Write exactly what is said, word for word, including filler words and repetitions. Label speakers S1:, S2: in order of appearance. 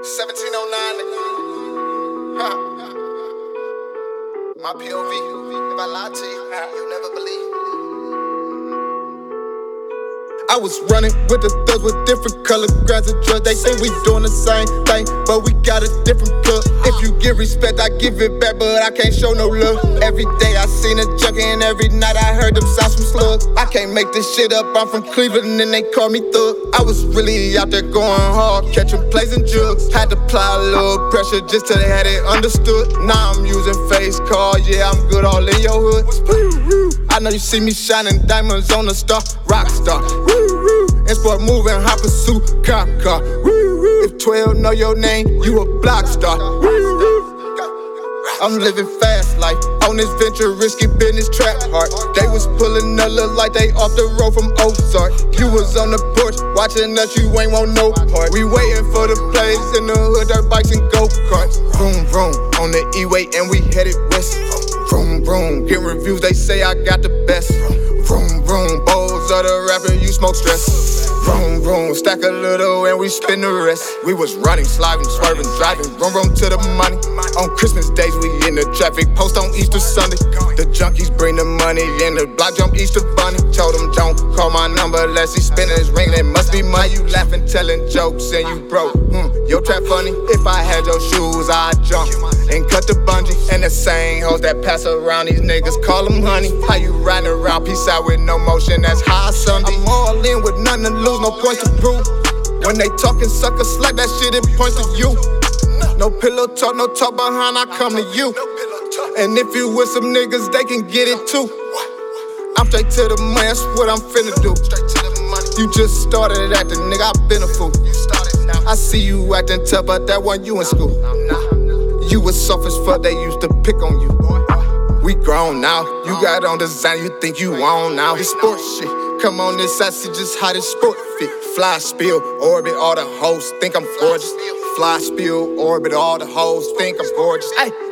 S1: seventeen oh nine, nigga. Ha. My P O V. If I lie to you, you'll never believe. I was running with the thugs with different color grinds of drugs. They say we doing the same thing, but we got a different plug. If you give respect, I give it back, but I can't show no love. Every day I seen a junkie, and every night I heard them sounds from slugs. I can't make this shit up, I'm from Cleveland, and they call me thug. I was really out there going hard, catching plays and jugs. Had to apply a little pressure just till they had it understood. Now I'm using face card, yeah, I'm good all in your hood. I know you see me shining diamonds on the star, rock star. And sport moving, hot pursuit, cop car. If twelve know your name, you a block star. I'm living fast life on this venture, risky business, trap hard. They was pulling up, look like they off the road from Ozark. You was on the porch watching us, you ain't want no part. We waiting for the plays in the hood, dirt bikes and go-karts. Vroom, vroom, on the E-way and we headed west. Vroom, vroom, get reviews, they say I got the best. Vroom, vroom, bowls of the rapper, you smoke stress. Vroom, vroom, stack a little and we spin the rest. We was running, sliding, swerving, driving, vroom, vroom to the money. On Christmas days, we in the traffic, post on Easter Sunday. The junkies bring the money in the block, jump Easter bunny. Told him don't call my number unless he's spinning his ring, it must be money. You laughing, telling jokes and you broke. Hmm, your trap funny. If I had your shoes, I'd jump and cut the bungee. And the same hoes that pass around these niggas, call them honey. How you riding around, peace out with no motion, that's high Sunday. I'm all in with nothing to lose, no points to prove. When they talking sucker slack, that shit it points to you. No pillow talk, no talk behind, I come to you. And if you with some niggas, they can get it too. I'm straight to the money, that's what I'm finna do. You just started acting, nigga, I been a fool. I see you acting tough, but that one you in school. You was soft as fuck, they used to pick on you. We grown now, you got on design, you think you on now. It's sports shit, come on this side, see just how this sport fit. Fly, spill, orbit, all the hoes think I'm gorgeous. Fly, spill, orbit, all the hoes think I'm gorgeous. Ay.